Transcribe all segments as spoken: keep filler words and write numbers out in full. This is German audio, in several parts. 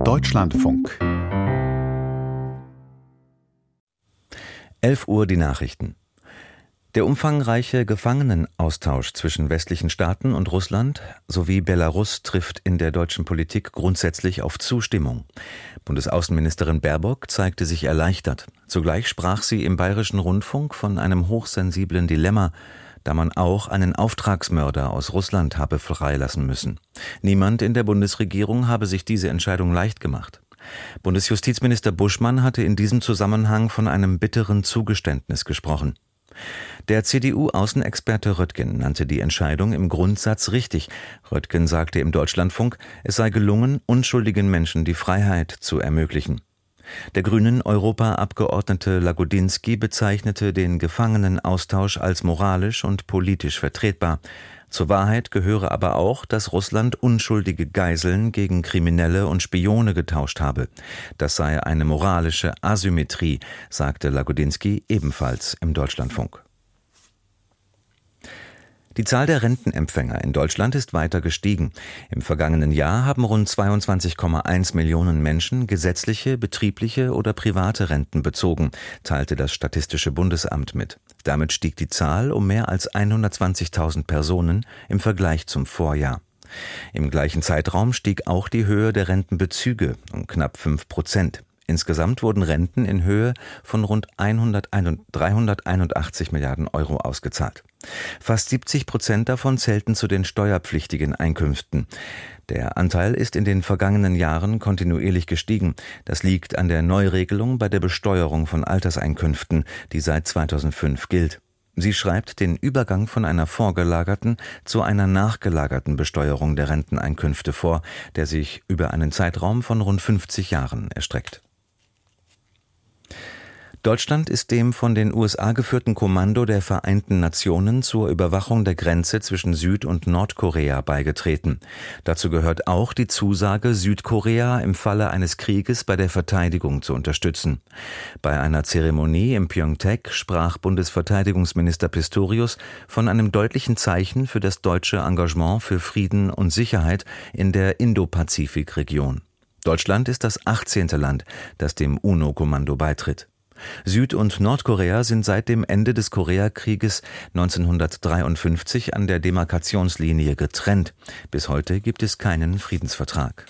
Deutschlandfunk. elf Uhr die Nachrichten. Der umfangreiche Gefangenenaustausch zwischen westlichen Staaten und Russland sowie Belarus trifft in der deutschen Politik grundsätzlich auf Zustimmung. Bundesaußenministerin Baerbock zeigte sich erleichtert. Zugleich sprach sie im Bayerischen Rundfunk von einem hochsensiblen Dilemma, da man auch einen Auftragsmörder aus Russland habe freilassen müssen. Niemand in der Bundesregierung habe sich diese Entscheidung leicht gemacht. Bundesjustizminister Buschmann hatte in diesem Zusammenhang von einem bitteren Zugeständnis gesprochen. Der C D U-Außenexperte Röttgen nannte die Entscheidung im Grundsatz richtig. Röttgen sagte im Deutschlandfunk, es sei gelungen, unschuldigen Menschen die Freiheit zu ermöglichen. Der Grünen-Europaabgeordnete Lagodinsky bezeichnete den Gefangenenaustausch als moralisch und politisch vertretbar. Zur Wahrheit gehöre aber auch, dass Russland unschuldige Geiseln gegen Kriminelle und Spione getauscht habe. Das sei eine moralische Asymmetrie, sagte Lagodinsky ebenfalls im Deutschlandfunk. Die Zahl der Rentenempfänger in Deutschland ist weiter gestiegen. Im vergangenen Jahr haben rund zweiundzwanzig Komma eins Millionen Menschen gesetzliche, betriebliche oder private Renten bezogen, teilte das Statistische Bundesamt mit. Damit stieg die Zahl um mehr als hundertzwanzigtausend Personen im Vergleich zum Vorjahr. Im gleichen Zeitraum stieg auch die Höhe der Rentenbezüge um knapp fünf Prozent. Insgesamt wurden Renten in Höhe von rund dreihunderteinundachtzig Milliarden Euro ausgezahlt. Fast siebzig Prozent davon zählten zu den steuerpflichtigen Einkünften. Der Anteil ist in den vergangenen Jahren kontinuierlich gestiegen. Das liegt an der Neuregelung bei der Besteuerung von Alterseinkünften, die seit zweitausendfünf gilt. Sie schreibt den Übergang von einer vorgelagerten zu einer nachgelagerten Besteuerung der Renteneinkünfte vor, der sich über einen Zeitraum von rund fünfzig Jahren erstreckt. Deutschland ist dem von den U S A geführten Kommando der Vereinten Nationen zur Überwachung der Grenze zwischen Süd- und Nordkorea beigetreten. Dazu gehört auch die Zusage, Südkorea im Falle eines Krieges bei der Verteidigung zu unterstützen. Bei einer Zeremonie im Pyeongtaek sprach Bundesverteidigungsminister Pistorius von einem deutlichen Zeichen für das deutsche Engagement für Frieden und Sicherheit in der Indo-Pazifik-Region. Deutschland ist das achtzehnte Land, das dem U N O-Kommando beitritt. Süd- und Nordkorea sind seit dem Ende des Koreakrieges neunzehnhundertdreiundfünfzig an der Demarkationslinie getrennt. Bis heute gibt es keinen Friedensvertrag.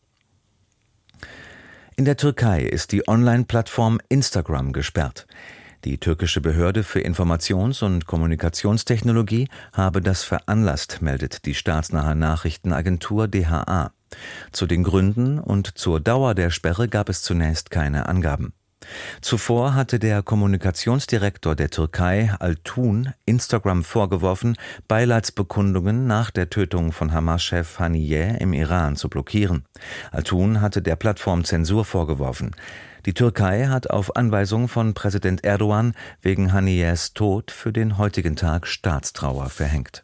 In der Türkei ist die Online-Plattform Instagram gesperrt. Die türkische Behörde für Informations- und Kommunikationstechnologie habe das veranlasst, meldet die staatsnahe Nachrichtenagentur D H A. Zu den Gründen und zur Dauer der Sperre gab es zunächst keine Angaben. Zuvor hatte der Kommunikationsdirektor der Türkei, Altun, Instagram vorgeworfen, Beileidsbekundungen nach der Tötung von Hamas-Chef Haniyeh im Iran zu blockieren. Altun hatte der Plattform Zensur vorgeworfen. Die Türkei hat auf Anweisung von Präsident Erdogan wegen Haniyehs Tod für den heutigen Tag Staatstrauer verhängt.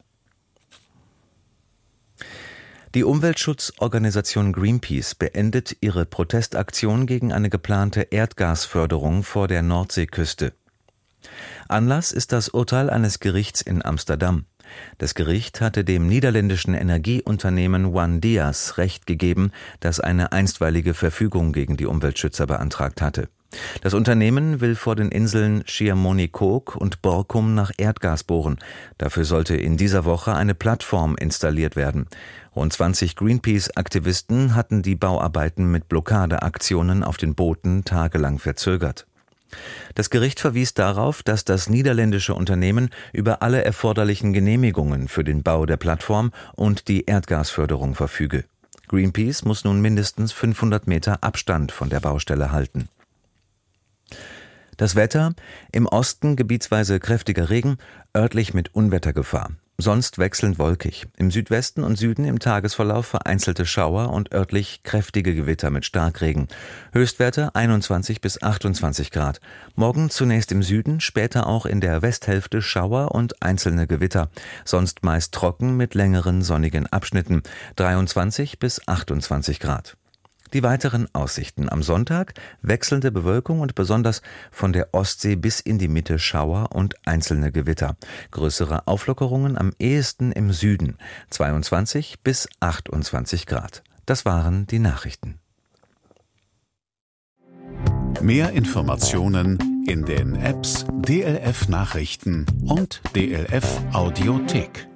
Die Umweltschutzorganisation Greenpeace beendet ihre Protestaktion gegen eine geplante Erdgasförderung vor der Nordseeküste. Anlass ist das Urteil eines Gerichts in Amsterdam. Das Gericht hatte dem niederländischen Energieunternehmen OneDias Recht gegeben, das eine einstweilige Verfügung gegen die Umweltschützer beantragt hatte. Das Unternehmen will vor den Inseln Schiermonnikoog und Borkum nach Erdgas bohren. Dafür sollte in dieser Woche eine Plattform installiert werden. Rund zwanzig Greenpeace-Aktivisten hatten die Bauarbeiten mit Blockadeaktionen auf den Booten tagelang verzögert. Das Gericht verwies darauf, dass das niederländische Unternehmen über alle erforderlichen Genehmigungen für den Bau der Plattform und die Erdgasförderung verfüge. Greenpeace muss nun mindestens fünfhundert Meter Abstand von der Baustelle halten. Das Wetter: im Osten gebietsweise kräftiger Regen, örtlich mit Unwettergefahr. Sonst wechselnd wolkig. Im Südwesten und Süden im Tagesverlauf vereinzelte Schauer und örtlich kräftige Gewitter mit Starkregen. Höchstwerte einundzwanzig bis achtundzwanzig Grad. Morgen zunächst im Süden, später auch in der Westhälfte Schauer und einzelne Gewitter. Sonst meist trocken mit längeren sonnigen Abschnitten. dreiundzwanzig bis achtundzwanzig Grad. Die weiteren Aussichten: am Sonntag wechselnde Bewölkung und besonders von der Ostsee bis in die Mitte Schauer und einzelne Gewitter. Größere Auflockerungen am ehesten im Süden, zweiundzwanzig bis achtundzwanzig Grad. Das waren die Nachrichten. Mehr Informationen in den Apps D L F Nachrichten und D L F Audiothek.